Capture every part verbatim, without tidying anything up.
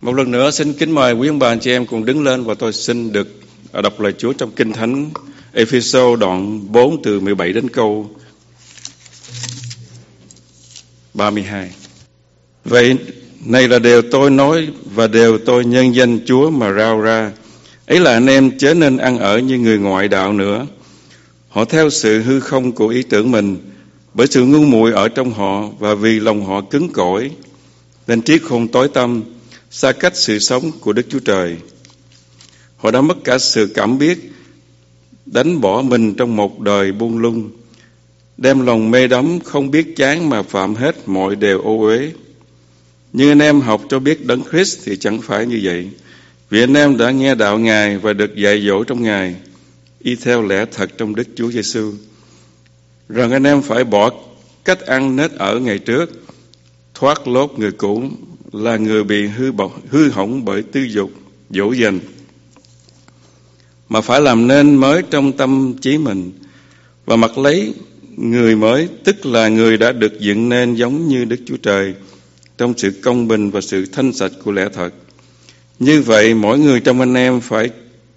Một lần nữa xin kính mời quý ông bà anh chị em cùng đứng lên và tôi xin được đọc lời Chúa trong Kinh Thánh Ê-phê-sô đoạn bốn từ mười bảy đến câu ba mươi hai. Vậy này là điều tôi nói và điều tôi nhân danh Chúa mà rao ra. Ấy là anh em chớ nên ăn ở như người ngoại đạo nữa. Họ theo sự hư không của ý tưởng mình, bởi sự ngu muội ở trong họ và vì lòng họ cứng cỏi, nên trí khôn tối tăm, xa cách sự sống của Đức Chúa Trời. Họ đã mất cả sự cảm biết, đánh bỏ mình trong một đời buông lung, đem lòng mê đắm không biết chán mà phạm hết mọi điều ô uế. Nhưng anh em học cho biết Đấng Christ thì chẳng phải như vậy, vì anh em đã nghe đạo Ngài và được dạy dỗ trong Ngài, y theo lẽ thật trong Đức Chúa Giêsu, rằng anh em phải bỏ cách ăn nết ở ngày trước, thoát lốt người cũ là người bị hư bọc, hư hỏng bởi tư dục, dỗ dành, mà phải làm nên mới trong tâm trí mình, và mặc lấy người mới, tức là người đã được dựng nên giống như Đức Chúa Trời, trong sự công bình và sự thanh sạch của lẽ thật. Như vậy, mỗi người trong anh em phải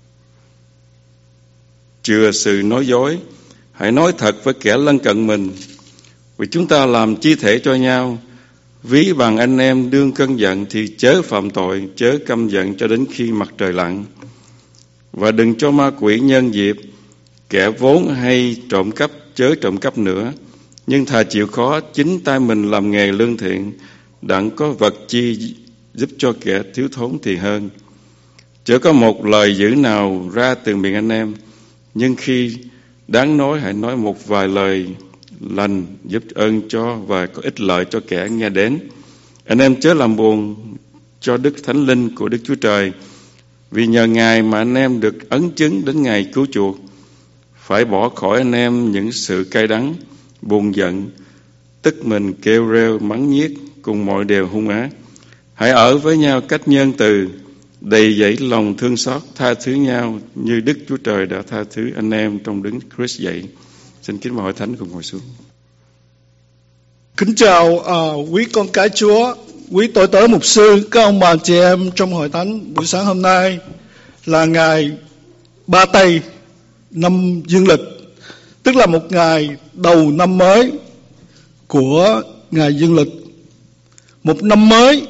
chừa sự nói dối, hãy nói thật với kẻ lân cận mình, vì chúng ta làm chi thể cho nhau. Ví bằng anh em đương cơn giận thì chớ phạm tội, chớ căm giận cho đến khi mặt trời lặn. Và đừng cho ma quỷ nhân dịp, kẻ vốn hay trộm cắp chớ trộm cắp nữa, nhưng thà chịu khó chính tay mình làm nghề lương thiện, đặng có vật chi giúp cho kẻ thiếu thốn thì hơn. Chớ có một lời dữ nào ra từ miệng anh em, nhưng khi đáng nói hãy nói một vài lời lành giúp ơn cho và có ích lợi cho kẻ nghe đến. Anh em chớ làm buồn cho Đức Thánh Linh của Đức Chúa Trời, vì nhờ Ngài mà anh em được ấn chứng đến ngày cứu chuộc. Phải bỏ khỏi anh em những sự cay đắng, buồn giận, tức mình, kêu rêu, mắng nhiếc cùng mọi điều hung ác. Hãy ở với nhau cách nhân từ, đầy dẫy lòng thương xót, tha thứ nhau như Đức Chúa Trời đã tha thứ anh em trong Đấng Christ dạy. Xin kính mời hội thánh cùng ngồi xuống. Kính chào uh, quý con cái Chúa, quý tôi tớ mục sư, các ông bà chị em trong hội thánh. Buổi sáng hôm nay là ngày Ba Tây năm Dương lịch, tức là một ngày đầu năm mới của ngày Dương lịch. Một năm mới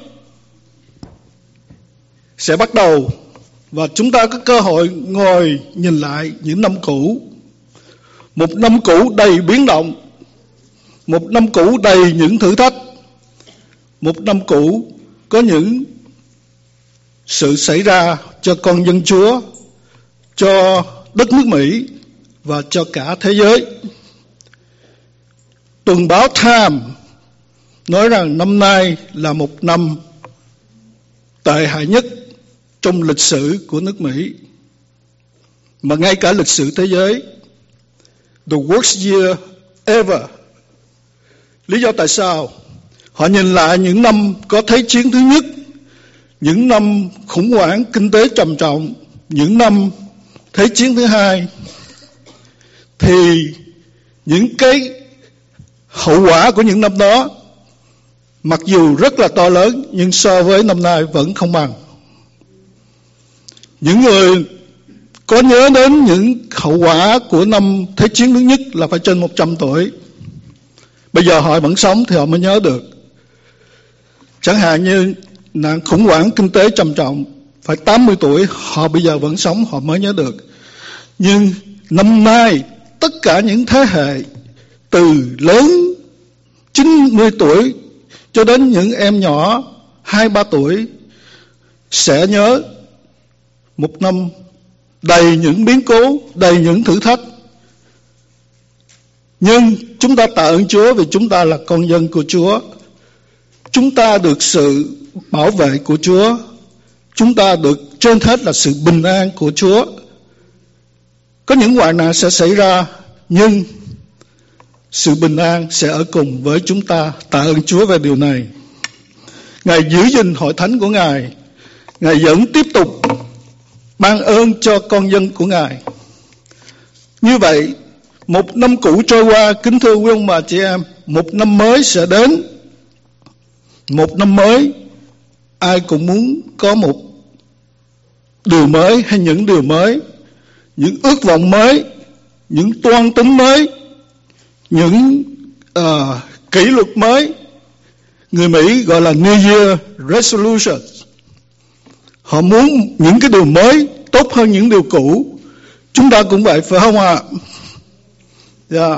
sẽ bắt đầu và chúng ta có cơ hội ngồi nhìn lại những năm cũ. Một năm cũ đầy biến động, một năm cũ đầy những thử thách, một năm cũ có những sự xảy ra cho con dân Chúa, cho đất nước Mỹ và cho cả thế giới. Tuần báo Time nói rằng năm nay là một năm tệ hại nhất trong lịch sử của nước Mỹ, mà ngay cả lịch sử thế giới. The worst year ever. Lý do tại sao? Họ nhìn lại những năm có Thế chiến thứ nhất, những năm khủng hoảng kinh tế trầm trọng, những năm Thế chiến thứ hai, thì những cái hậu quả của những năm đó mặc dù rất là to lớn, nhưng so với năm nay vẫn không bằng. Những người có nhớ đến những hậu quả của năm Thế chiến thứ nhất là phải trên một trăm tuổi. Bây giờ họ vẫn sống thì họ mới nhớ được. Chẳng hạn như nạn khủng hoảng kinh tế trầm trọng, phải tám mươi tuổi, họ bây giờ vẫn sống, họ mới nhớ được. Nhưng năm nay, tất cả những thế hệ từ lớn chín mươi tuổi cho đến những em nhỏ hai ba tuổi sẽ nhớ một năm đầy những biến cố, đầy những thử thách. Nhưng chúng ta tạ ơn Chúa vì chúng ta là con dân của Chúa. Chúng ta được sự bảo vệ của Chúa. Chúng ta được trên hết là sự bình an của Chúa. Có những hoạn nạn sẽ xảy ra, nhưng sự bình an sẽ ở cùng với chúng ta. Tạ ơn Chúa về điều này. Ngài giữ gìn hội thánh của Ngài. Ngài vẫn tiếp tục ban ơn cho con dân của Ngài. Như vậy, một năm cũ trôi qua, kính thưa quý ông bà chị em, một năm mới sẽ đến. Một năm mới ai cũng muốn có một điều mới hay những điều mới, những ước vọng mới, những toan tính mới, những uh, kỷ luật mới. Người Mỹ gọi là New Year Resolution. Họ muốn những cái điều mới tốt hơn những điều cũ. Chúng ta cũng vậy, phải không ạ? Yeah.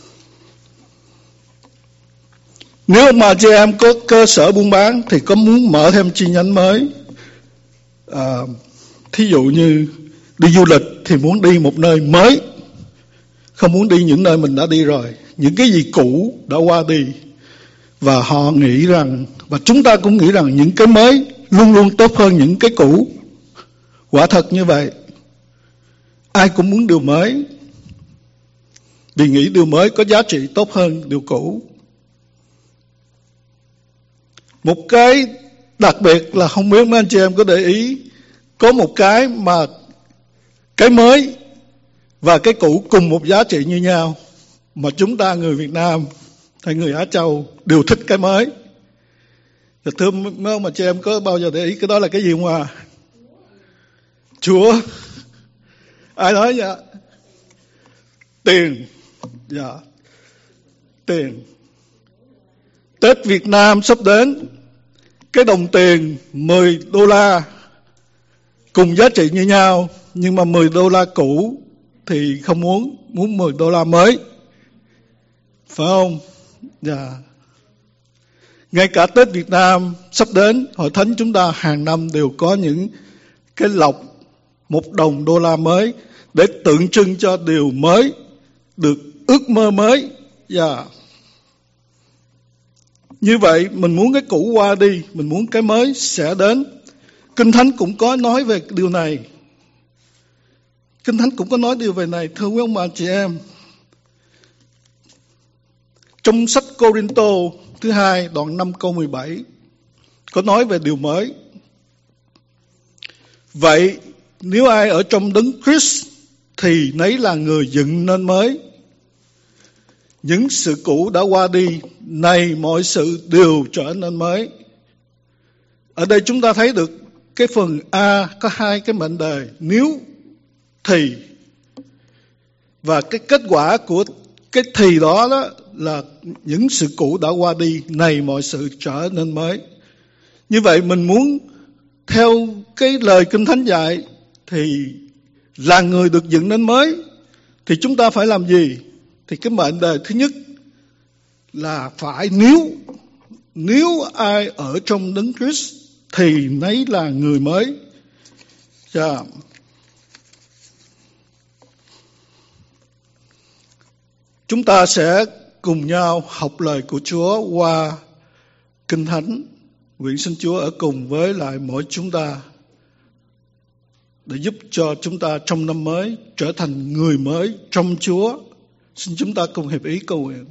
Nếu mà chị em có cơ sở buôn bán thì có muốn mở thêm chi nhánh mới. À, thí dụ như đi du lịch thì muốn đi một nơi mới, không muốn đi những nơi mình đã đi rồi. Những cái gì cũ đã qua đi. Và họ nghĩ rằng, và chúng ta cũng nghĩ rằng những cái mới luôn luôn tốt hơn những cái cũ. Quả thật như vậy. Ai cũng muốn điều mới, vì nghĩ điều mới có giá trị tốt hơn điều cũ. Một cái đặc biệt là không biết mấy anh chị em có để ý, có một cái mà cái mới và cái cũ cùng một giá trị như nhau, mà chúng ta người Việt Nam hay người Á Châu đều thích cái mới. Và thưa mấy ông mà chị em có bao giờ để ý cái đó là cái gì không à? Chúa. Ai nói vậy? Tiền. Dạ. Tiền. Tết Việt Nam sắp đến, cái đồng tiền mười đô la cùng giá trị như nhau, nhưng mà mười đô la cũ thì không muốn, muốn mười đô la mới. Phải không? Dạ. Ngay cả Tết Việt Nam sắp đến, Hội Thánh chúng ta hàng năm đều có những cái lọc một đồng đô la mới để tượng trưng cho điều mới, được ước mơ mới. Dạ. Như vậy mình muốn cái cũ qua đi, mình muốn cái mới sẽ đến. Kinh Thánh cũng có nói về điều này. Kinh Thánh cũng có nói điều về này, thưa quý ông bà chị em. Trong sách Cô-rinh-tô thứ hai đoạn năm câu mười bảy có nói về điều mới. Vậy nếu ai ở trong Đấng Christ thì nấy là người dựng nên mới. Những sự cũ đã qua đi, nay mọi sự đều trở nên mới. Ở đây chúng ta thấy được cái phần A có hai cái mệnh đề, nếu thì, và cái kết quả của cái thì đó, đó là những sự cũ đã qua đi, nay mọi sự trở nên mới. Như vậy mình muốn theo cái lời Kinh Thánh dạy thì là người được dựng nên mới, thì chúng ta phải làm gì? Thì cái mệnh đề thứ nhất là phải nếu nếu ai ở trong Đấng Christ thì nấy là người mới. Yeah. Chúng ta sẽ cùng nhau học lời của Chúa qua Kinh Thánh. Nguyện xin Chúa ở cùng với lại mỗi chúng ta để giúp cho chúng ta trong năm mới trở thành người mới trong Chúa. Xin chúng ta cùng hiệp ý cầu nguyện.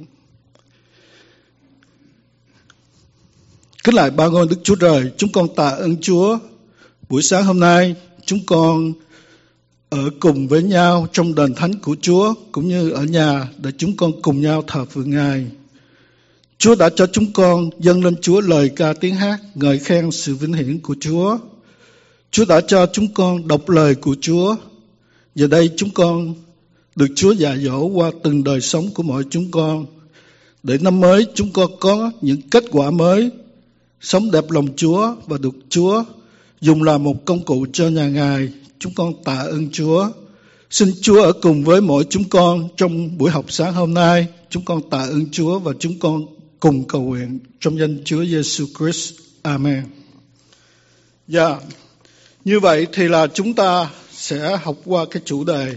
Kính lạy ba ngôi Đức Chúa Trời, chúng con tạ ơn Chúa. Buổi sáng hôm nay chúng con ở cùng với nhau trong đền thánh của Chúa, cũng như ở nhà để chúng con cùng nhau thờ phượng Ngài. Chúa đã cho chúng con dâng lên Chúa lời ca tiếng hát ngợi khen sự vinh hiển của Chúa. Chúa đã cho chúng con đọc lời của Chúa. Giờ đây chúng con được Chúa dạy dỗ qua từng đời sống của mỗi chúng con, để năm mới chúng con có những kết quả mới, sống đẹp lòng Chúa và được Chúa dùng làm một công cụ cho nhà Ngài. Chúng con tạ ơn Chúa. Xin Chúa ở cùng với mỗi chúng con trong buổi học sáng hôm nay. Chúng con tạ ơn Chúa và chúng con cùng cầu nguyện trong danh Chúa Giêsu Christ. Amen. Dạ. Yeah. Như vậy thì là chúng ta sẽ học qua cái chủ đề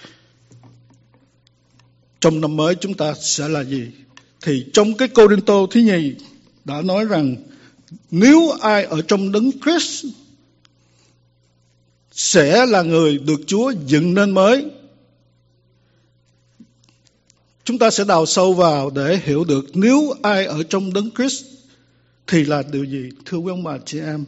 trong năm mới chúng ta sẽ là gì. Thì trong cái Cô-rinh-tô thứ nhì đã nói rằng nếu ai ở trong Đấng Christ sẽ là người được Chúa dựng nên mới. Chúng ta sẽ đào sâu vào để hiểu được nếu ai ở trong Đấng Christ thì là điều gì, thưa quý ông bà chị em.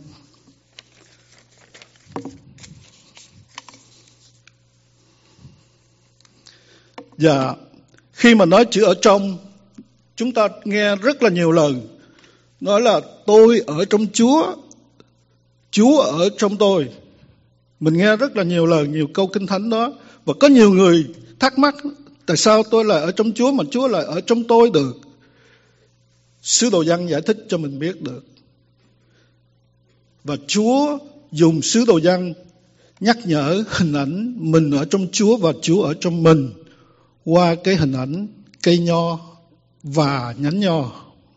Dạ, khi mà nói chữ ở trong, chúng ta nghe rất là nhiều lần nói là tôi ở trong Chúa, Chúa ở trong tôi. Mình nghe rất là nhiều lời, nhiều câu kinh thánh đó. Và có nhiều người thắc mắc, tại sao tôi lại ở trong Chúa mà Chúa lại ở trong tôi được? Sứ đồ Giăng giải thích cho mình biết được. Và Chúa dùng sứ đồ Giăng nhắc nhở hình ảnh mình ở trong Chúa và Chúa ở trong mình qua cái hình ảnh cây nho và nhánh nho.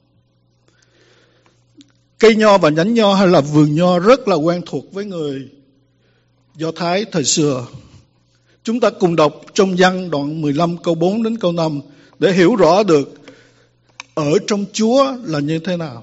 Cây nho và nhánh nho hay là vườn nho rất là quen thuộc với người Do Thái thời xưa. Chúng ta cùng đọc trong Giăng đoạn mười lăm câu bốn đến câu năm để hiểu rõ được ở trong Chúa là như thế nào.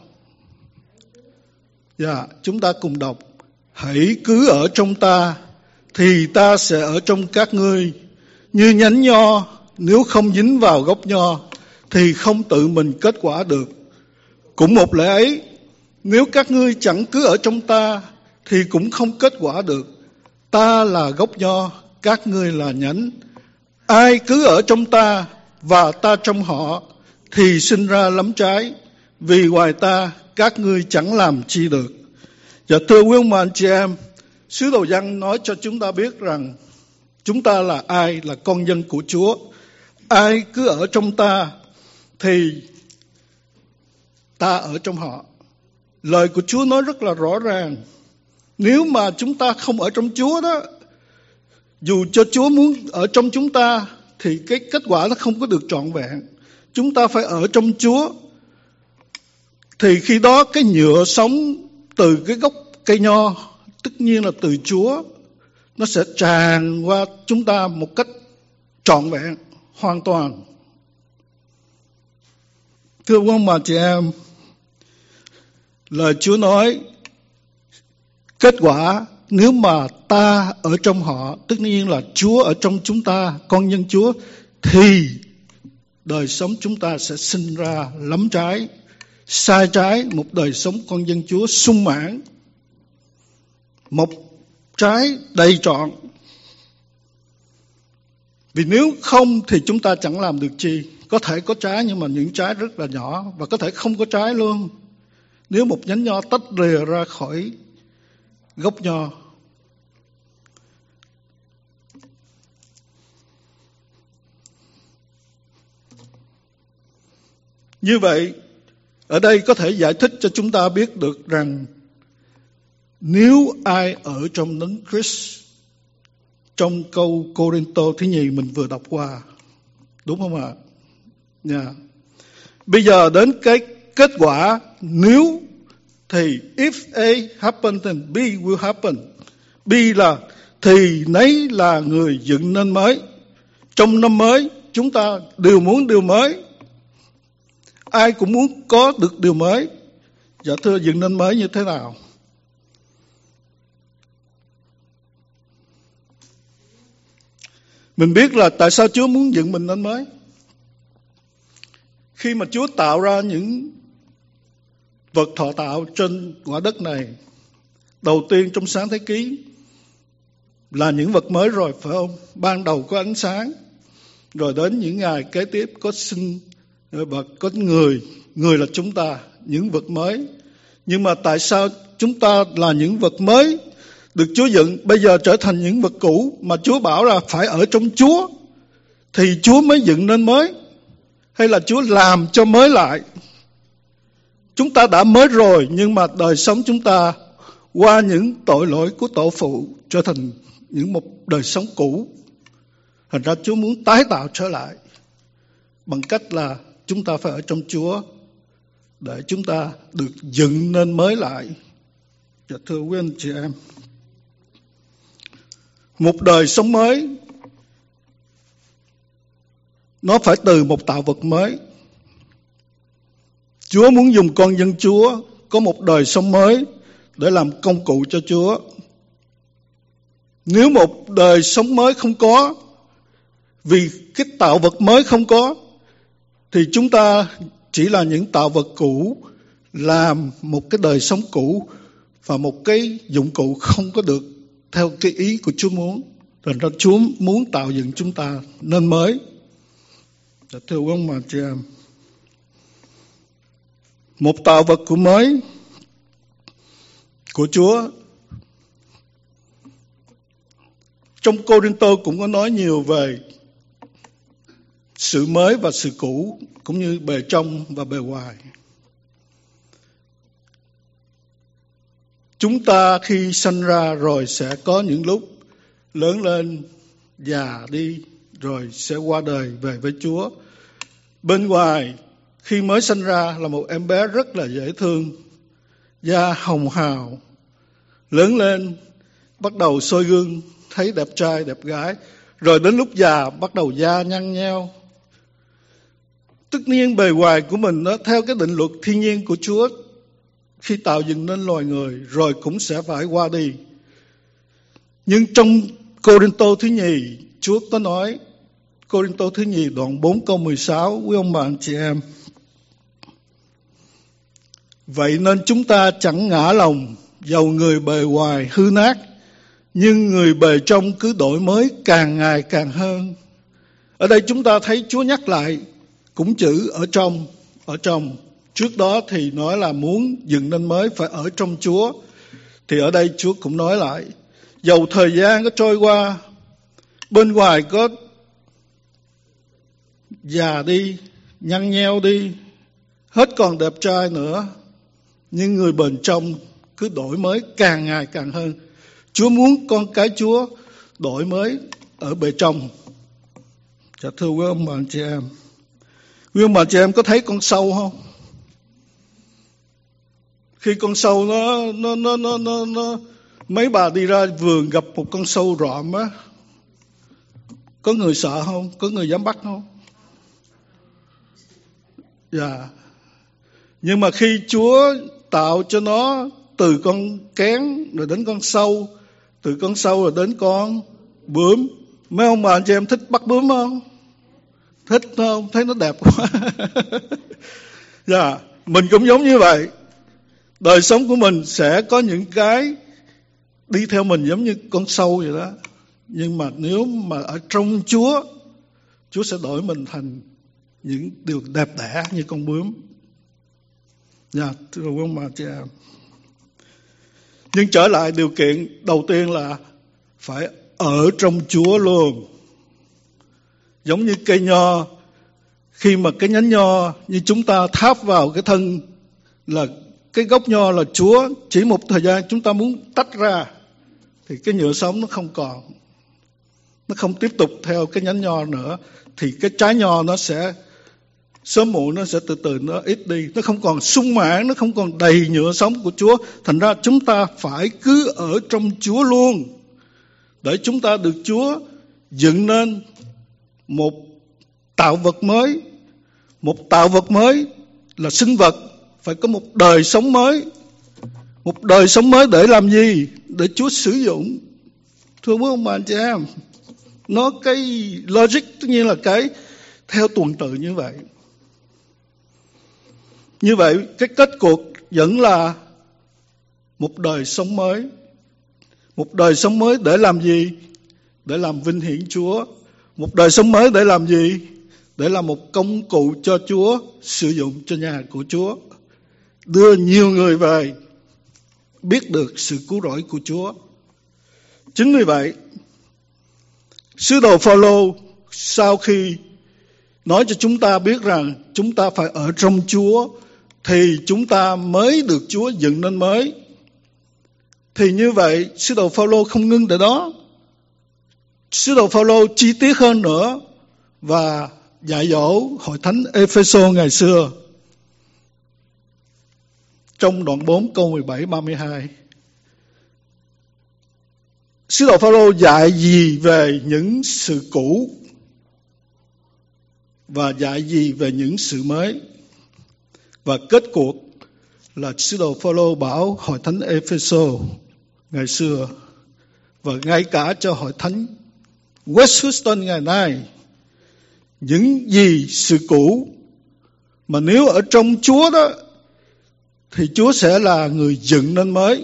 Dạ, yeah, chúng ta cùng đọc. Hãy cứ ở trong ta, thì ta sẽ ở trong các ngươi. Như nhánh nho, nếu không dính vào gốc nho, thì không tự mình kết quả được. Cũng một lẽ ấy, nếu các ngươi chẳng cứ ở trong ta, thì cũng không kết quả được. Ta là gốc nho, các ngươi là nhánh. Ai cứ ở trong ta, và ta trong họ, thì sinh ra lắm trái. Vì ngoài ta, các ngươi chẳng làm chi được. Và thưa quý ông bà anh chị em, sứ đồ Giăng nói cho chúng ta biết rằng chúng ta là ai, là con dân của Chúa. Ai cứ ở trong ta thì ta ở trong họ. Lời của Chúa nói rất là rõ ràng. Nếu mà chúng ta không ở trong Chúa đó, dù cho Chúa muốn ở trong chúng ta thì cái kết quả nó không có được trọn vẹn. Chúng ta phải ở trong Chúa. Thì khi đó cái nhựa sống từ cái gốc cây nho, tất nhiên là từ Chúa, nó sẽ tràn qua chúng ta một cách trọn vẹn, hoàn toàn. Thưa quý ông bà chị em, lời Chúa nói kết quả nếu mà ta ở trong họ, tất nhiên là Chúa ở trong chúng ta, con nhân Chúa, thì đời sống chúng ta sẽ sinh ra lắm trái, sai trái, một đời sống con dân Chúa sung mãn, một trái đầy trọn. Vì nếu không thì chúng ta chẳng làm được chi. Có thể có trái nhưng mà những trái rất là nhỏ, và có thể không có trái luôn. Nếu một nhánh nho tách rìa ra khỏi gốc nho. Như vậy, ở đây có thể giải thích cho chúng ta biết được rằng nếu ai ở trong Đấng Christ, trong câu Cô-rinh-tô thứ nhì mình vừa đọc qua, đúng không ạ? Yeah. Bây giờ đến cái kết quả nếu thì if A happen then B will happen. B là thì nấy là người dựng nên mới. Trong năm mới chúng ta đều muốn điều mới. Ai cũng muốn có được điều mới. Dạ thưa, dựng nên mới như thế nào? Mình biết là tại sao Chúa muốn dựng mình nên mới. Khi mà Chúa tạo ra những vật thọ tạo trên quả đất này, đầu tiên trong sáng thế ký là những vật mới rồi, phải không? Ban đầu có ánh sáng, rồi đến những ngày kế tiếp có sinh và có người, người là chúng ta, những vật mới. Nhưng mà tại sao chúng ta là những vật mới được Chúa dựng bây giờ trở thành những vật cũ mà Chúa bảo là phải ở trong Chúa thì Chúa mới dựng nên mới, hay là Chúa làm cho mới lại? Chúng ta đã mới rồi, nhưng mà đời sống chúng ta qua những tội lỗi của tổ phụ trở thành những một đời sống cũ. Thành ra Chúa muốn tái tạo trở lại bằng cách là chúng ta phải ở trong Chúa để chúng ta được dựng nên mới lại. Dạ thưa quý anh chị em, một đời sống mới nó phải từ một tạo vật mới. Chúa muốn dùng con dân Chúa có một đời sống mới để làm công cụ cho Chúa. Nếu một đời sống mới không có, vì cái tạo vật mới không có, thì chúng ta chỉ là những tạo vật cũ, làm một cái đời sống cũ và một cái dụng cụ không có được theo cái ý của Chúa muốn. Thành ra Chúa muốn tạo dựng chúng ta nên mới. Thưa quý ông bà chị em, một tạo vật của mới của Chúa Trong Cô-rinh-tô cũng có nói nhiều về sự mới và sự cũ, cũng như bề trong và bề ngoài. Chúng ta khi sanh ra rồi sẽ có những lúc lớn lên, già đi, rồi sẽ qua đời về với Chúa. Bên ngoài, khi mới sanh ra là một em bé rất là dễ thương, da hồng hào. Lớn lên, bắt đầu soi gương, thấy đẹp trai, đẹp gái. Rồi đến lúc già, bắt đầu da nhăn nheo. Tất nhiên bề ngoài của mình nó theo cái định luật thiên nhiên của Chúa, khi tạo dựng nên loài người, rồi cũng sẽ phải qua đi. Nhưng trong Cô-rinh-tô thứ nhì, Chúa có nói, Cô-rinh-tô thứ nhì đoạn bốn câu mười sáu, quý ông bà anh chị em. Vậy nên chúng ta chẳng ngã lòng, dầu người bề ngoài hư nát, nhưng người bề trong cứ đổi mới càng ngày càng hơn. Ở đây chúng ta thấy Chúa nhắc lại cũng chữ ở trong, ở trong. Trước đó thì nói là muốn dựng nên mới phải ở trong Chúa. Thì ở đây Chúa cũng nói lại, dầu thời gian có trôi qua, bên ngoài có già đi, nhăn nheo đi, hết còn đẹp trai nữa, nhưng người bên trong cứ đổi mới càng ngày càng hơn. Chúa muốn con cái Chúa đổi mới ở bề trong. Dạ thưa quý ông bà anh chị em, quý ông bà anh chị em có thấy con sâu không? Khi con sâu nó nó nó nó nó, nó mấy bà đi ra vườn gặp một con sâu rọm á, có người sợ không? Có người dám bắt không? Dạ. Nhưng mà khi Chúa tạo cho nó từ con kén rồi đến con sâu, từ con sâu rồi đến con bướm, mấy ông bà anh chị em thích bắt bướm không? Thích không? Thấy nó đẹp quá. Dạ. Mình cũng giống như vậy. Đời sống của mình sẽ có những cái đi theo mình giống như con sâu vậy đó. Nhưng mà nếu mà ở trong Chúa, Chúa sẽ đổi mình thành những điều đẹp đẽ như con bướm. Dạ, thưa quý ông bà chị em. Nhưng trở lại điều kiện đầu tiên là phải ở trong Chúa luôn. Giống như cây nho, khi mà cái nhánh nho như chúng ta tháp vào cái thân là cái gốc nho là Chúa, chỉ một thời gian chúng ta muốn tách ra thì cái nhựa sống nó không còn, nó không tiếp tục theo cái nhánh nho nữa, thì cái trái nho nó sẽ sớm muộn nó sẽ từ từ nó ít đi, nó không còn sung mãn, nó không còn đầy nhựa sống của Chúa. Thành ra chúng ta phải cứ ở trong Chúa luôn, để chúng ta được Chúa dựng nên một tạo vật mới. Một tạo vật mới là sinh vật, phải có một đời sống mới. Một đời sống mới để làm gì? Để Chúa sử dụng. Thưa quý ông bà anh chị em, nó cái logic tất nhiên là cái theo tuần tự như vậy. Như vậy cái kết cuộc vẫn là một đời sống mới. Một đời sống mới để làm gì? Để làm vinh hiển Chúa. Một đời sống mới để làm gì? Để làm một công cụ cho Chúa, sử dụng cho nhà của Chúa, đưa nhiều người về biết được sự cứu rỗi của Chúa. Chính vì vậy, sứ đồ Phao-lô sau khi nói cho chúng ta biết rằng chúng ta phải ở trong Chúa thì chúng ta mới được Chúa dựng nên mới, thì như vậy sứ đồ Phao-lô không ngưng tại đó. Sứ đồ Phao-lô chi tiết hơn nữa và dạy dỗ hội thánh Ê-phê-sô ngày xưa. Trong đoạn bốn câu mười bảy ba mươi hai, sứ đồ Phao-lô dạy gì về những sự cũ và dạy gì về những sự mới. Và kết cuộc là sứ đồ Phao-lô bảo hội thánh Ê-phê-sô ngày xưa và ngay cả cho hội thánh West Houston ngày nay, những gì sự cũ mà nếu ở trong Chúa đó thì Chúa sẽ là người dựng nên mới.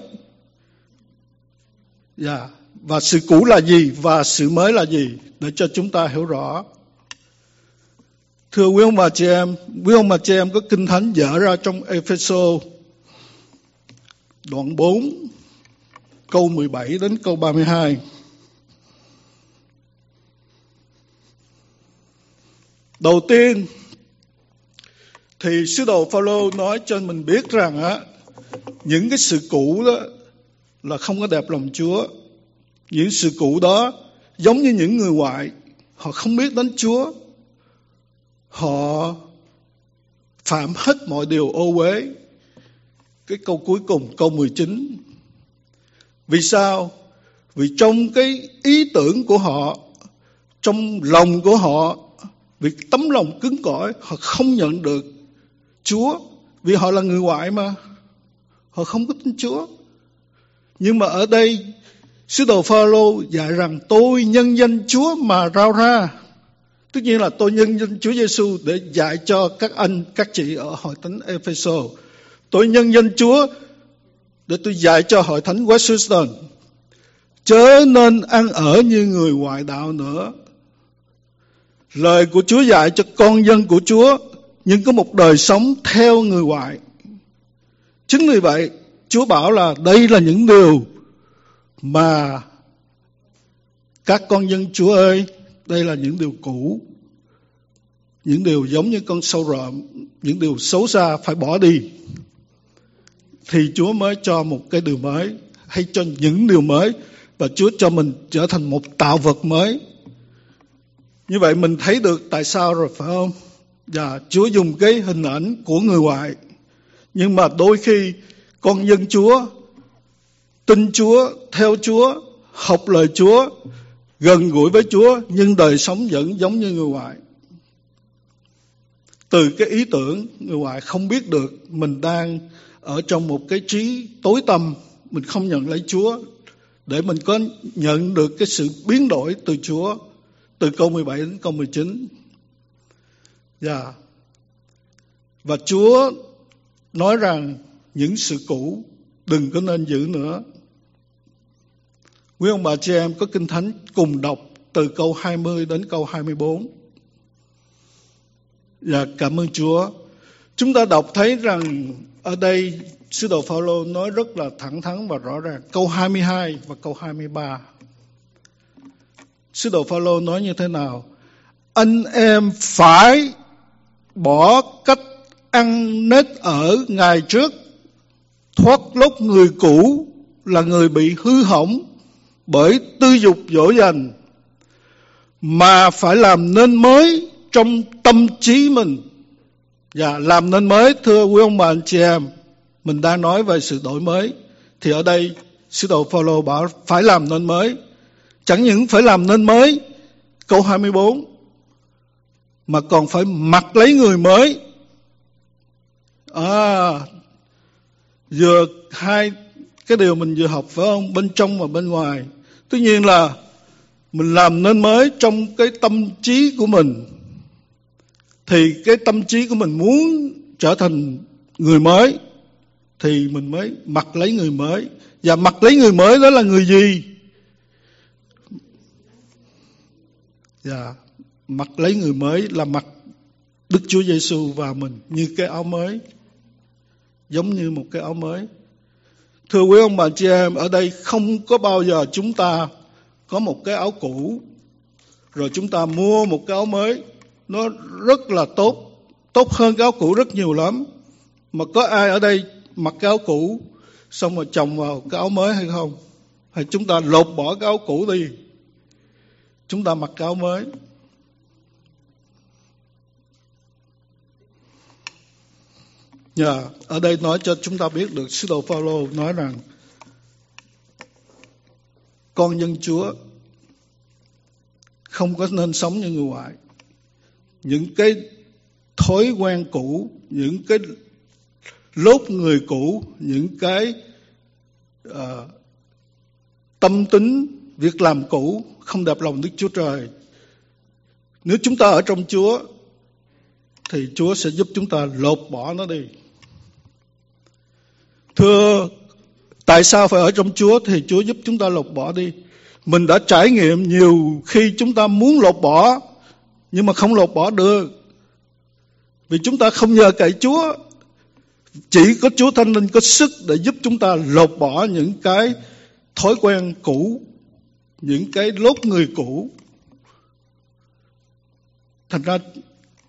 Yeah. Và sự cũ là gì và sự mới là gì để cho chúng ta hiểu rõ. Thưa quý ông bà chị em, quý ông bà chị em có Kinh Thánh dở ra trong Ê-phê-sô đoạn bốn câu mười bảy đến câu ba mươi hai. Đầu tiên thì sứ đồ Phaolô nói cho mình biết rằng á, những cái sự cũ đó là không có đẹp lòng Chúa. Những sự cũ đó giống như những người ngoại, họ không biết đến Chúa, họ phạm hết mọi điều ô uế. Cái câu cuối cùng, câu mười chín. Vì sao? Vì trong cái ý tưởng của họ, trong lòng của họ, vì tấm lòng cứng cỏi, họ không nhận được Chúa. Vì họ là người ngoại mà, họ không có tin Chúa. Nhưng mà ở đây sứ đồ Phaolô dạy rằng tôi nhân danh Chúa mà rao ra. Tất nhiên là tôi nhân danh Chúa Giêsu để dạy cho các anh, các chị ở hội thánh Ephesos. Tôi nhân danh Chúa để tôi dạy cho hội thánh Westminster. Chớ nên ăn ở như người ngoại đạo nữa. Lời của Chúa dạy cho con dân của Chúa, nhưng có một đời sống theo người ngoại. Chính vì vậy, Chúa bảo là đây là những điều mà các con dân Chúa ơi, đây là những điều cũ, những điều giống như con sâu rợm, những điều xấu xa phải bỏ đi. Thì Chúa mới cho một cái điều mới, hay cho những điều mới, và Chúa cho mình trở thành một tạo vật mới. Như vậy mình thấy được tại sao rồi, phải không? Và Chúa dùng cái hình ảnh của người ngoại. Nhưng mà đôi khi con dân Chúa, tin Chúa, theo Chúa, học lời Chúa, gần gũi với Chúa, nhưng đời sống vẫn giống như người ngoại. Từ cái ý tưởng, người ngoại không biết được mình đang ở trong một cái trí tối tăm, mình không nhận lấy Chúa, để mình có nhận được cái sự biến đổi từ Chúa, từ câu mười bảy đến câu mười chín. Yeah. Và Chúa nói rằng những sự cũ đừng có nên giữ nữa. Quý ông bà chị em có Kinh Thánh cùng đọc từ câu hai mươi đến câu hai mươi bốn. Và cảm ơn Chúa. Chúng ta đọc thấy rằng ở đây sứ đồ Phaolô nói rất là thẳng thắn và rõ ràng. Câu hai mươi hai và câu hai mươi ba. Sứ đồ Phaolô nói như thế nào? Anh em phải bỏ cách ăn nết ở ngày trước, thoát lốt người cũ là người bị hư hỏng bởi tư dục dỗ dành, mà phải làm nên mới trong tâm trí mình. Và làm nên mới, thưa quý ông bà anh chị em, mình đang nói về sự đổi mới. Thì ở đây sứ đồ Phaolô bảo phải làm nên mới. Chẳng những phải làm nên mới, câu hai mươi bốn, mà còn phải mặc lấy người mới. À, vừa hai cái điều mình vừa học, phải không? Bên trong và bên ngoài. Tất nhiên là mình làm nên mới trong cái tâm trí của mình. Thì cái tâm trí của mình muốn trở thành người mới, thì mình mới mặc lấy người mới. Và mặc lấy người mới đó là người gì? Dạ, mặc lấy người mới là mặc Đức Chúa Giêsu vào mình như cái áo mới, giống như một cái áo mới. Thưa quý ông bà chị em, ở đây không có bao giờ chúng ta có một cái áo cũ rồi chúng ta mua một cái áo mới. Nó rất là tốt, tốt hơn cái áo cũ rất nhiều lắm. Mà có ai ở đây mặc cái áo cũ xong rồi chồng vào cái áo mới hay không? Hay chúng ta lột bỏ cái áo cũ đi, chúng ta mặc cái áo mới? Yeah, ở đây nói cho chúng ta biết được, sứ đồ Phaolô nói rằng con dân Chúa không có nên sống như người ngoại. Những cái thói quen cũ, những cái lốt người cũ, những cái uh, tâm tính, việc làm cũ không đẹp lòng Đức Chúa Trời. Nếu chúng ta ở trong Chúa thì Chúa sẽ giúp chúng ta lột bỏ nó đi. Thưa, tại sao phải ở trong Chúa? Thì Chúa giúp chúng ta lột bỏ đi. Mình đã trải nghiệm nhiều khi chúng ta muốn lột bỏ, nhưng mà không lột bỏ được. Vì chúng ta không nhờ cậy Chúa. Chỉ có Chúa Thánh Linh có sức để giúp chúng ta lột bỏ những cái thói quen cũ, những cái lốt người cũ. Thành ra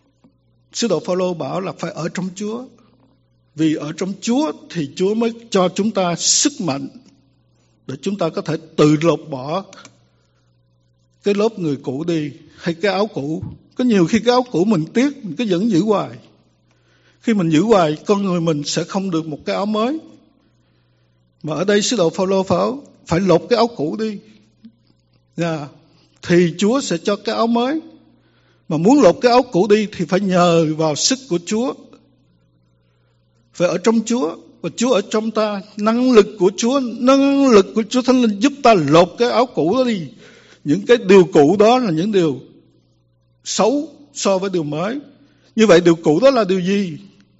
Sứ đồ Phaolô bảo là phải ở trong Chúa. Vì ở trong Chúa thì Chúa mới cho chúng ta sức mạnh để chúng ta có thể tự lột bỏ cái lớp người cũ đi, hay cái áo cũ. Có nhiều khi cái áo cũ mình tiếc, mình cứ vẫn giữ hoài. Khi mình giữ hoài, con người mình sẽ không được một cái áo mới. Mà ở đây sứ đồ Phaolô phải, phải lột cái áo cũ đi. Yeah. Thì Chúa sẽ cho cái áo mới. Mà muốn lột cái áo cũ đi thì phải nhờ vào sức của Chúa. Phải ở trong Chúa. Và Chúa ở trong ta. Năng lực của Chúa, năng lực của Chúa Thánh Linh giúp ta lột cái áo cũ đó đi. Những cái điều cũ đó là những điều xấu so với điều mới. Như vậy điều cũ đó là điều gì?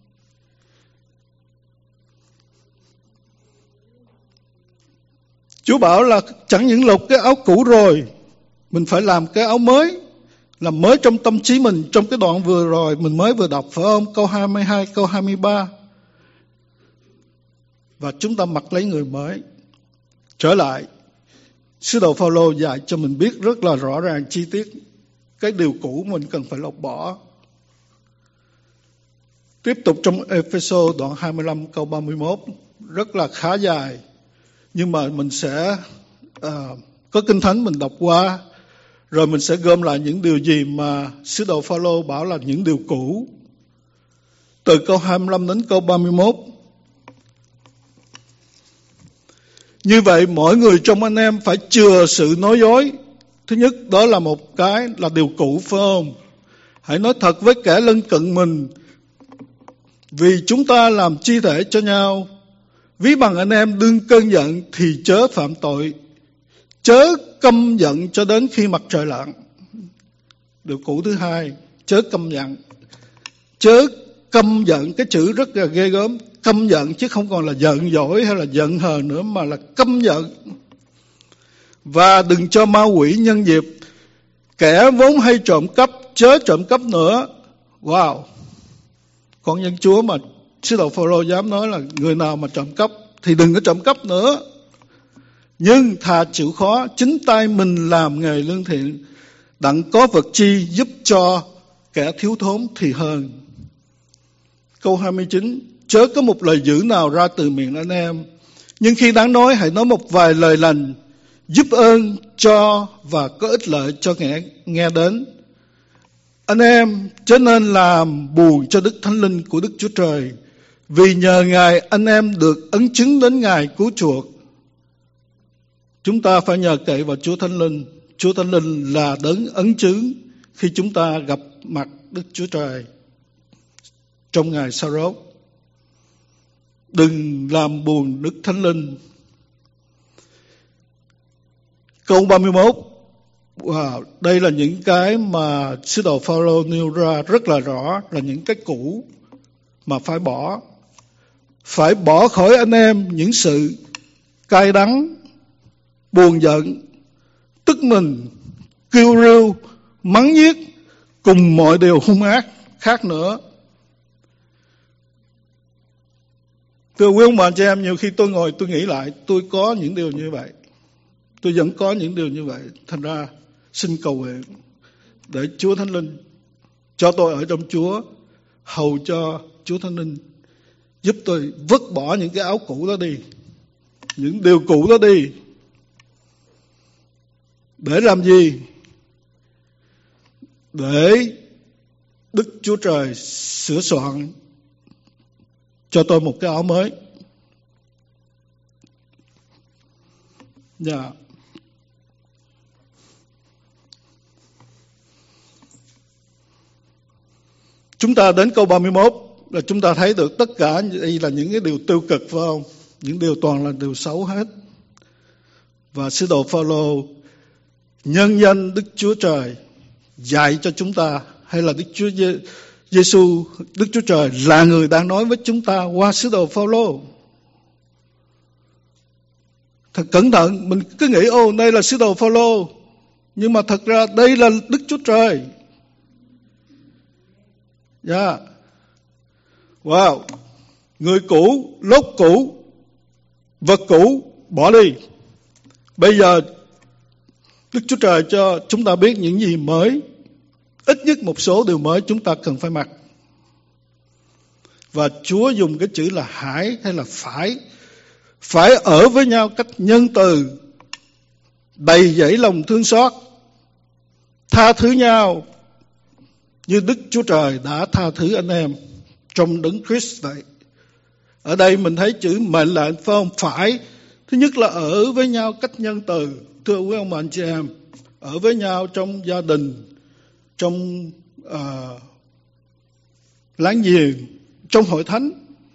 Chúa bảo là chẳng những lột cái áo cũ rồi, mình phải làm cái áo mới. Làm mới trong tâm trí mình. Trong cái đoạn vừa rồi mình mới vừa đọc, phải không? Câu hai mươi hai, câu hai mươi ba. Và chúng ta mặc lấy người mới. Trở lại, sứ đồ Phaolô dạy cho mình biết rất là rõ ràng chi tiết cái điều cũ mình cần phải lột bỏ. Tiếp tục trong Ê-phê-sô đoạn hai mươi lăm câu ba mươi mốt, rất là khá dài, nhưng mà mình sẽ uh, có Kinh Thánh mình đọc qua, rồi mình sẽ gom lại những điều gì mà sứ đồ Phaolô bảo là những điều cũ. Từ câu hai mươi lăm đến câu ba mươi mốt. Như vậy mỗi người trong anh em phải chừa sự nói dối. Thứ nhất, đó là một cái là điều cũ, phải không? Hãy nói thật với kẻ lân cận mình, vì chúng ta làm chi thể cho nhau. Ví bằng anh em đương cơn giận thì chớ phạm tội, chớ căm giận cho đến khi mặt trời lặn. Điều cũ thứ hai, chớ căm giận. Chớ căm giận, cái chữ rất là ghê gớm. Căm giận chứ không còn là giận dỗi hay là giận hờn nữa, mà là căm giận. Và đừng cho ma quỷ nhân dịp. Kẻ vốn hay trộm cắp, chớ trộm cắp nữa. Wow! Con nhân Chúa mà sứ đồ Phaolô dám nói là người nào mà trộm cắp thì đừng có trộm cắp nữa. Nhưng thà chịu khó, chính tay mình làm nghề lương thiện, đặng có vật chi giúp cho kẻ thiếu thốn thì hơn. Câu hai mươi chín, chớ có một lời dữ nào ra từ miệng anh em, nhưng khi đáng nói hãy nói một vài lời lành, giúp ơn cho và có ích lợi cho nghe, nghe đến. Anh em chớ nên làm buồn cho Đức Thánh Linh của Đức Chúa Trời, vì nhờ Ngài anh em được ấn chứng đến Ngài cứu chuộc. Chúng ta phải nhờ cậy vào Chúa Thánh Linh. Chúa Thánh Linh là đấng ấn chứng khi chúng ta gặp mặt Đức Chúa Trời trong ngày sa rốt. Đừng làm buồn Đức Thánh Linh. Câu ba mươi mốt. Wow, đây là những cái mà sứ đồ Phaolô nêu ra rất là rõ, là những cái cũ mà phải bỏ. Phải bỏ khỏi anh em những sự cay đắng, buồn giận, tức mình, kêu rêu, mắng nhiếc, cùng mọi điều hung ác khác nữa. Thưa quý ông bà chị em, nhiều khi tôi ngồi tôi nghĩ lại, tôi có những điều như vậy. Tôi vẫn có những điều như vậy. Thành ra xin cầu nguyện để Chúa Thánh Linh cho tôi ở trong Chúa, hầu cho Chúa Thánh Linh giúp tôi vứt bỏ những cái áo cũ đó đi, những điều cũ đó đi. Để làm gì? Để Đức Chúa Trời sửa soạn cho tôi một cái áo mới. Dạ. Yeah. Chúng ta đến câu ba mươi mốt là chúng ta thấy được tất cả đây là những cái điều tiêu cực, phải không? Những điều toàn là điều xấu hết. Và sứ đồ Phaolô nhân danh Đức Chúa Trời dạy cho chúng ta, hay là Đức Chúa Giêsu, Đức Chúa Trời là người đang nói với chúng ta qua sứ đồ Phaolô. Thật cẩn thận, mình cứ nghĩ ô đây là sứ đồ Phaolô, nhưng mà thật ra đây là Đức Chúa Trời. Dạ. Yeah. Wow. Người cũ, lốt cũ, vật cũ bỏ đi. Bây giờ Đức Chúa Trời cho chúng ta biết những gì mới. Ít nhất một số điều mới chúng ta cần phải mặc. Và Chúa dùng cái chữ là hãy hay là phải. Phải ở với nhau cách nhân từ, đầy dẫy lòng thương xót, tha thứ nhau như Đức Chúa Trời đã tha thứ anh em trong Đấng Christ vậy. Ở đây mình thấy chữ mệnh lệnh phải không? Phải. Thứ nhất là ở với nhau cách nhân từ. Thưa quý ông bà anh chị em, ở với nhau trong gia đình, trong uh, láng giềng, trong hội thánh.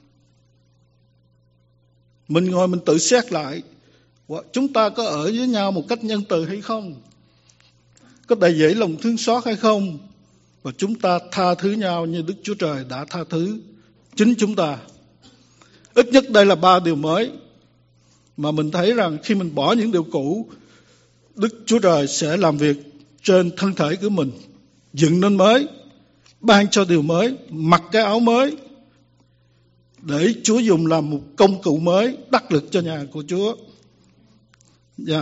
Mình ngồi mình tự xét lại, chúng ta có ở với nhau một cách nhân từ hay không? Có đầy dẫy lòng thương xót hay không? Và chúng ta tha thứ nhau như Đức Chúa Trời đã tha thứ chính chúng ta. Ít nhất đây là ba điều mới mà mình thấy rằng khi mình bỏ những điều cũ, Đức Chúa Trời sẽ làm việc trên thân thể của mình, dựng nên mới, ban cho điều mới, mặc cái áo mới, để Chúa dùng làm một công cụ mới đắc lực cho nhà của Chúa. Yeah.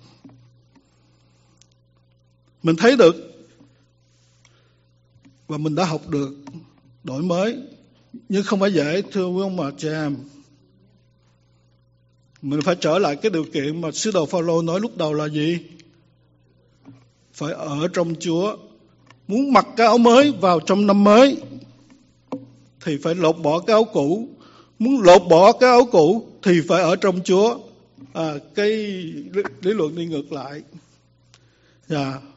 Mình thấy được và mình đã học được đổi mới, nhưng không phải dễ, thưa quý ông bà chị em. Mình phải trở lại cái điều kiện mà sứ đồ Phao-lô nói lúc đầu là gì? Phải ở trong Chúa. Muốn mặc cái áo mới vào trong năm mới thì phải lột bỏ cái áo cũ. Muốn lột bỏ cái áo cũ thì phải ở trong Chúa. À, cái lý luận đi ngược lại. Dạ. Yeah.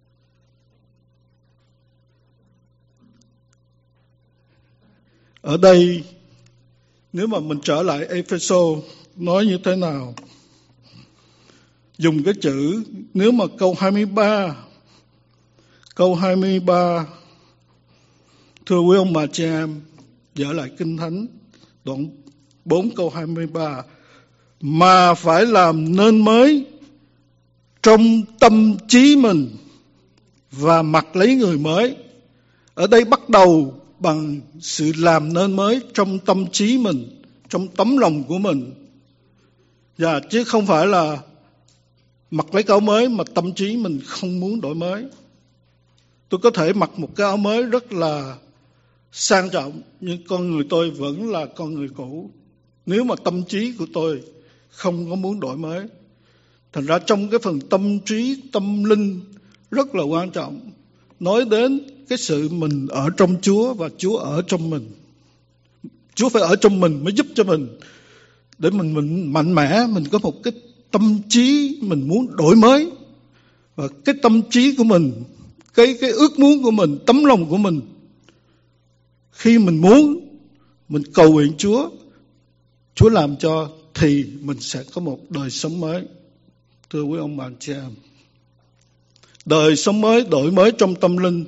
Ở đây nếu mà mình trở lại Ê-phê-sô nói như thế nào? Dùng cái chữ, nếu mà câu hai mươi ba, câu hai mươi ba, thưa quý ông bà chị em, dở lại Kinh Thánh, đoạn bốn câu hai mươi ba, mà phải làm nên mới trong tâm trí mình và mặc lấy người mới. Ở đây bắt đầu bằng sự làm nên mới trong tâm trí mình, trong tấm lòng của mình. Và chứ không phải là mặc lấy cái áo mới mà tâm trí mình không muốn đổi mới. Tôi có thể mặc một cái áo mới rất là sang trọng, nhưng con người tôi vẫn là con người cũ, nếu mà tâm trí của tôi không có muốn đổi mới. Thành ra trong cái phần tâm trí, tâm linh rất là quan trọng, nói đến cái sự mình ở trong Chúa và Chúa ở trong mình. Chúa phải ở trong mình mới giúp cho mình, để mình, mình mạnh mẽ, mình có một cái tâm trí mình muốn đổi mới. Và cái tâm trí của mình, cái, cái ước muốn của mình, tấm lòng của mình, khi mình muốn, mình cầu nguyện Chúa, Chúa làm cho, thì mình sẽ có một đời sống mới. Thưa quý ông bà chị em, đời sống mới, đổi mới trong tâm linh,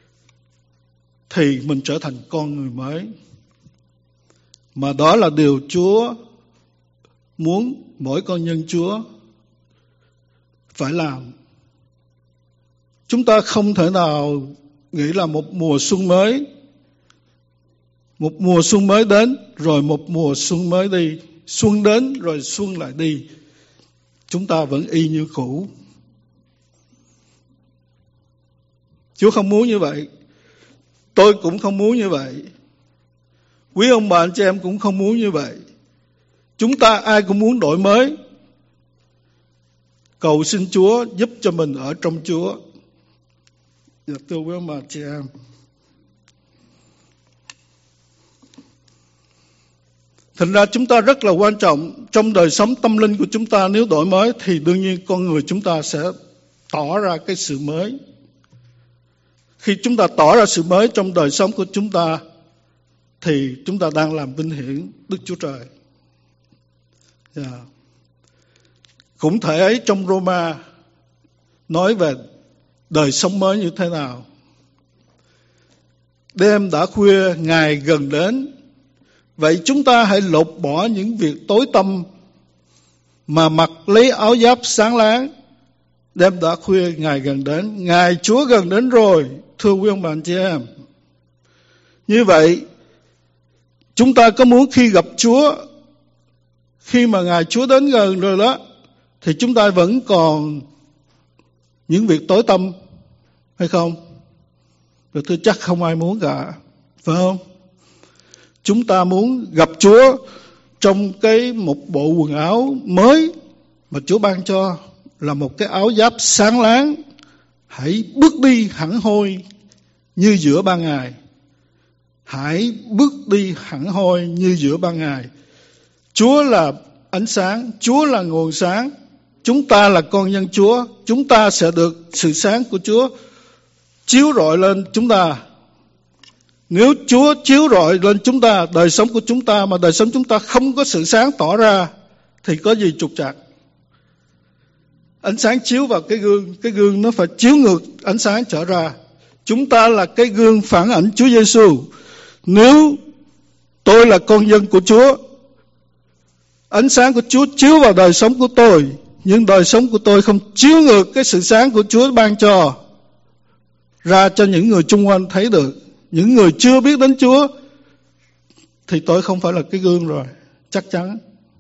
thì mình trở thành con người mới. Mà đó là điều Chúa muốn mỗi con nhân Chúa phải làm. Chúng ta không thể nào nghĩ là một mùa xuân mới, một mùa xuân mới đến rồi một mùa xuân mới đi, xuân đến rồi xuân lại đi, chúng ta vẫn y như cũ. Chúa không muốn như vậy, tôi cũng không muốn như vậy, quý ông bà anh chị em cũng không muốn như vậy. Chúng ta ai cũng muốn đổi mới. Cầu xin Chúa giúp cho mình ở trong Chúa. Dạ, thưa quý ông bà anh chị em, thành ra chúng ta rất là quan trọng trong đời sống tâm linh của chúng ta. Nếu đổi mới thì đương nhiên con người chúng ta sẽ tỏ ra cái sự mới. Khi chúng ta tỏ ra sự mới trong đời sống của chúng ta thì chúng ta đang làm vinh hiển Đức Chúa Trời. Yeah. Cũng thể ấy trong Roma nói về đời sống mới như thế nào. Đêm đã khuya, ngày gần đến, vậy chúng ta hãy lột bỏ những việc tối tăm mà mặc lấy áo giáp sáng láng. Đêm đã khuya, ngày gần đến, ngày Chúa gần đến rồi, thưa quý ông bà anh chị em. Như vậy, chúng ta có muốn khi gặp Chúa, khi mà ngày Chúa đến gần rồi đó, thì chúng ta vẫn còn những việc tối tăm hay không? Rồi tôi chắc không ai muốn cả, phải không? chúng ta muốn gặp Chúa trong cái một bộ quần áo mới mà Chúa ban cho, là một cái áo giáp sáng láng. Hãy bước đi hẳn hoi như giữa ban ngày. Hãy bước đi hẳn hoi như giữa ban ngày. Chúa là ánh sáng, Chúa là nguồn sáng. Chúng ta là con dân Chúa, chúng ta sẽ được sự sáng của Chúa chiếu rọi lên chúng ta. Nếu Chúa chiếu rọi lên chúng ta, đời sống của chúng ta, mà đời sống chúng ta không có sự sáng tỏ ra, thì có gì trục trặc? Ánh sáng chiếu vào cái gương, cái gương nó phải chiếu ngược ánh sáng trở ra. Chúng ta là cái gương phản ảnh Chúa Giêsu. Nếu tôi là con dân của Chúa, ánh sáng của Chúa chiếu vào đời sống của tôi, nhưng đời sống của tôi không chiếu ngược cái sự sáng của Chúa ban cho ra cho những người chung quanh thấy được, những người chưa biết đến Chúa, thì tôi không phải là cái gương rồi, chắc chắn.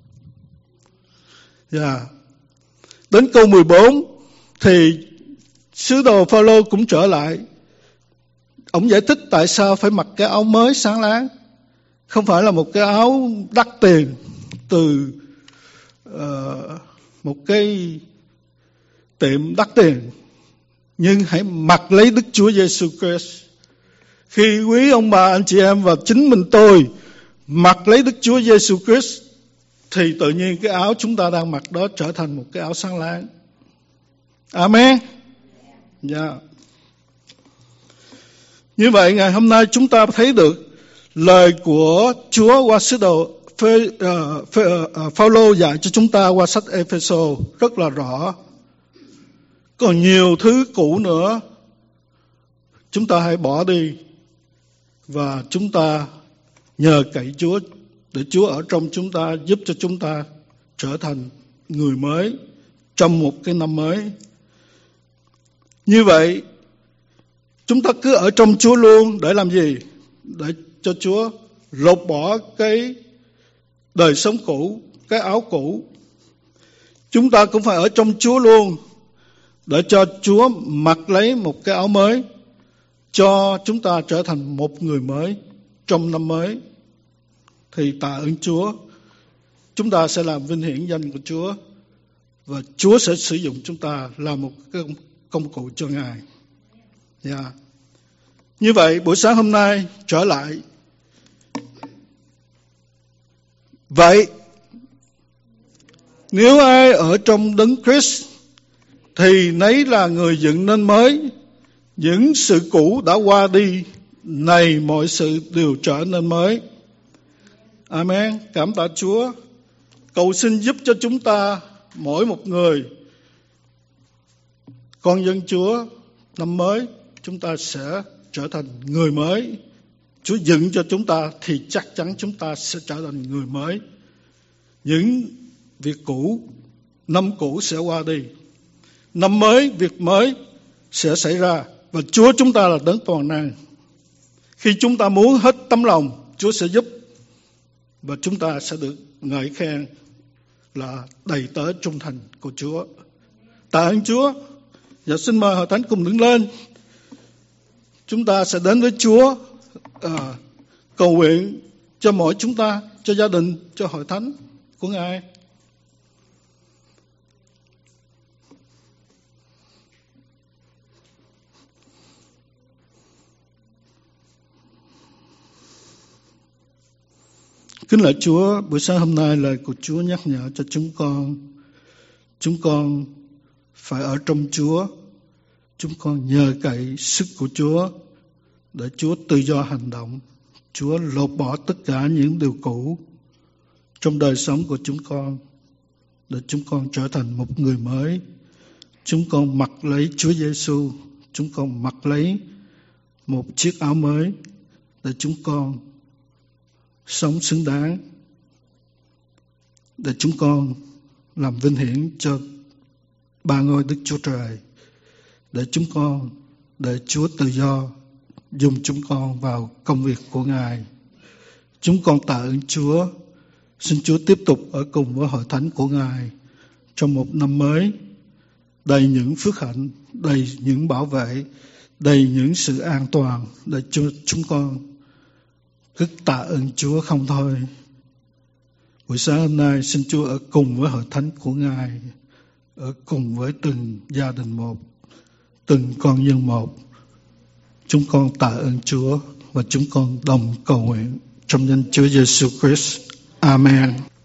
Yeah. Đến câu mười bốn thì sứ đồ Phao-lô cũng trở lại. Ông giải thích tại sao phải mặc cái áo mới sáng láng. Không phải là một cái áo đắt tiền từ uh, một cái tiệm đắt tiền, nhưng hãy mặc lấy Đức Chúa Giêsu Christ. Khi quý ông bà, anh chị em và chính mình tôi mặc lấy Đức Chúa Giêsu Christ, thì tự nhiên cái áo chúng ta đang mặc đó trở thành một cái áo sáng láng. Amen. Yeah. Như vậy ngày hôm nay chúng ta thấy được lời của Chúa qua sứ đồ Phao-lô dạy cho chúng ta qua sách Ê-phê-sô rất là rõ. Còn nhiều thứ cũ nữa chúng ta hãy bỏ đi, và chúng ta nhờ cậy Chúa để Chúa ở trong chúng ta, giúp cho chúng ta trở thành người mới trong một cái năm mới. Như vậy chúng ta cứ ở trong Chúa luôn để làm gì? Để cho Chúa lột bỏ cái đời sống cũ, cái áo cũ. Chúng ta cũng phải ở trong Chúa luôn để cho Chúa mặc lấy một cái áo mới, cho chúng ta trở thành một người mới trong năm mới. Thì tạ ơn Chúa, chúng ta sẽ làm vinh hiển danh của Chúa, và Chúa sẽ sử dụng chúng ta làm một cái công cụ cho Ngài. Yeah. Như vậy buổi sáng hôm nay trở lại. Vậy nếu ai ở trong Đấng Christ thì nấy là người dựng nên mới. Những sự cũ đã qua đi, này mọi sự đều trở nên mới. Amen. Cảm tạ Chúa. Cầu xin giúp cho chúng ta, mỗi một người con dân Chúa, năm mới chúng ta sẽ trở thành người mới. Chúa dựng cho chúng ta thì chắc chắn chúng ta sẽ trở thành người mới. Những việc cũ, năm cũ sẽ qua đi. Năm mới, việc mới sẽ xảy ra. Và Chúa chúng ta là đấng toàn năng. Khi chúng ta muốn hết tấm lòng, Chúa sẽ giúp. Và chúng ta sẽ được ngợi khen là đầy tớ trung thành của Chúa. Tạ ơn Chúa. Và xin mời Hội Thánh cùng đứng lên. Chúng ta sẽ đến với Chúa, à, cầu nguyện cho mỗi chúng ta, cho gia đình, cho Hội Thánh của Ngài. Kính lạy Chúa, buổi sáng hôm nay lời của Chúa nhắc nhở cho chúng con. Chúng con phải ở trong Chúa. Chúng con nhờ cậy sức của Chúa để Chúa tự do hành động. Chúa lột bỏ tất cả những điều cũ trong đời sống của chúng con để chúng con trở thành một người mới. Chúng con mặc lấy Chúa Giêsu, chúng con mặc lấy một chiếc áo mới để chúng con sống xứng đáng, để chúng con làm vinh hiển cho ba ngôi Đức Chúa Trời, để chúng con, để Chúa tự do dùng chúng con vào công việc của Ngài. Chúng con tạ ơn Chúa. Xin Chúa tiếp tục ở cùng với Hội Thánh của Ngài trong một năm mới đầy những phước hạnh, đầy những bảo vệ, đầy những sự an toàn, để cho chúng con cứ tạ ơn Chúa không thôi. Buổi sáng hôm nay xin Chúa ở cùng với hội thánh của Ngài, ở cùng với từng gia đình một, từng con dân một. Chúng con tạ ơn Chúa và chúng con đồng cầu nguyện trong danh Chúa Giêsu Christ. Amen.